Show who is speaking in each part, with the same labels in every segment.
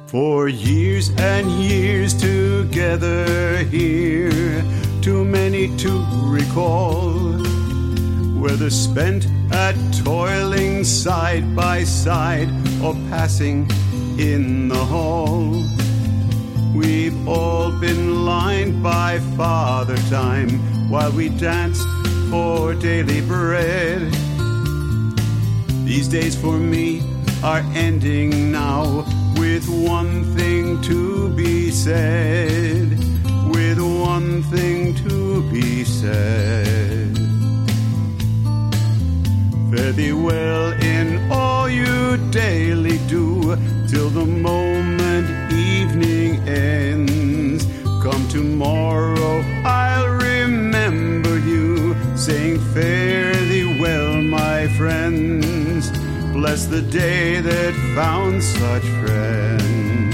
Speaker 1: For years and years together here, too many to recall, whether spent at toiling side by side or passing in the hall. We've all been lined by Father Time while we danced for daily bread. These days for me are ending now, with one thing to be said, with one thing to be said. Fare thee well in all you daily do, till the moment evening ends. Come tomorrow, I'll remember you, saying fare thee well, my friends. Bless the day that found such friends.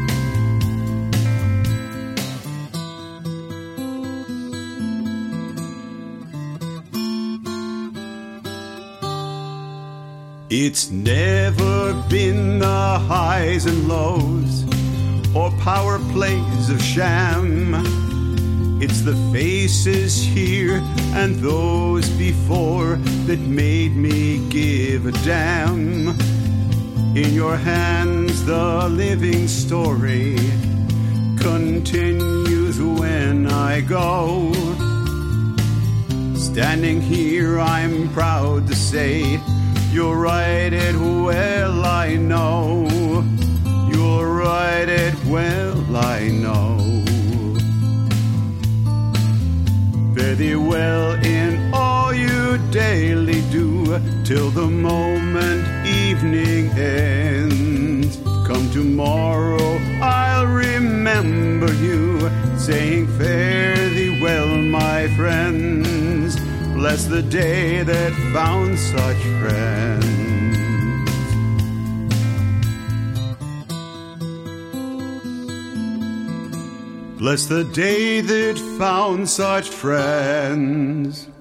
Speaker 1: It's never been the highs and lows or power plays of sham. It's the faces here and those before that made me give a damn. In your hands the living story continues when I go. Standing here I'm proud to say, you'll write it well, I know. You'll write it well, I know. Fare thee well in all you daily do, till the moment evening ends. Come tomorrow, I'll remember you, saying fare thee well, my friends. Bless the day that found such friends. Bless the day that found such friends.